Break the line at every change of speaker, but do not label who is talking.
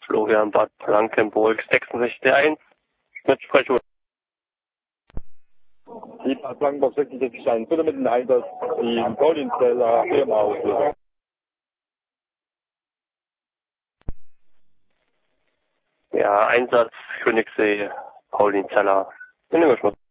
Florian Bad Blankenburg 66.1 mit Sprechung.
Die Bad Blankenburg 66.1, bitte mit dem Einsatz die Paulinzeller Firma auslösen.
Ja, Einsatz Königssee, Paulinzeller. In Englisch.